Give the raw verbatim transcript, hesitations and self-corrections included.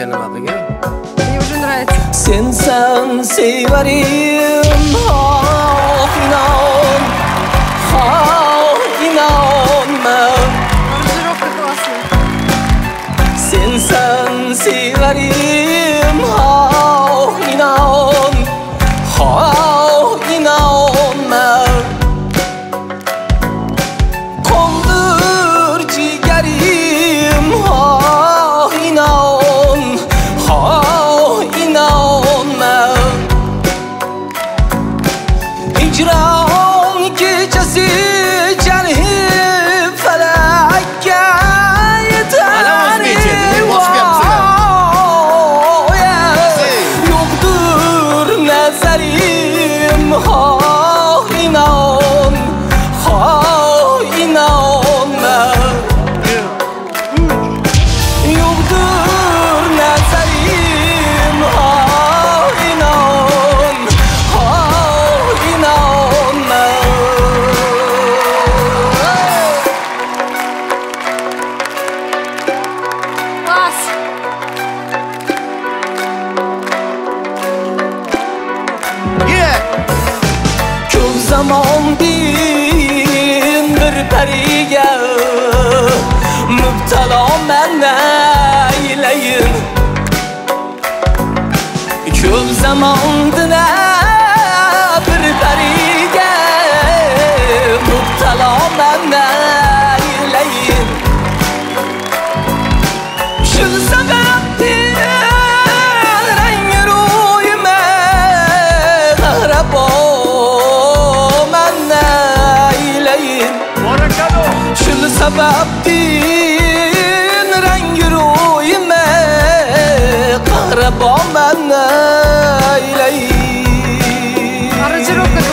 nima qilgan? Мне уже нравится. Sensan sevarim, oh inon, oh inonma. Аранжировка классная. Sensan sevarim, oh inon, oh inonma. Qoldir jigarim, oh inon, oh inonma. Hicran kechasi jarhib falakka yetar. Yo'qdir nazarim, oh inon, oh inonma. Yo'qdir nazarim, oh inon, oh inonma. Класс. Ko'p zamondin bir pariga mubtaloman aylayin. Ko'p zamondin bir pariga mubtaloman aylayin. Shu sababdan rangi ro'yima g'araboman aylayin. Shu sababdan rangi ro'yima g'araboman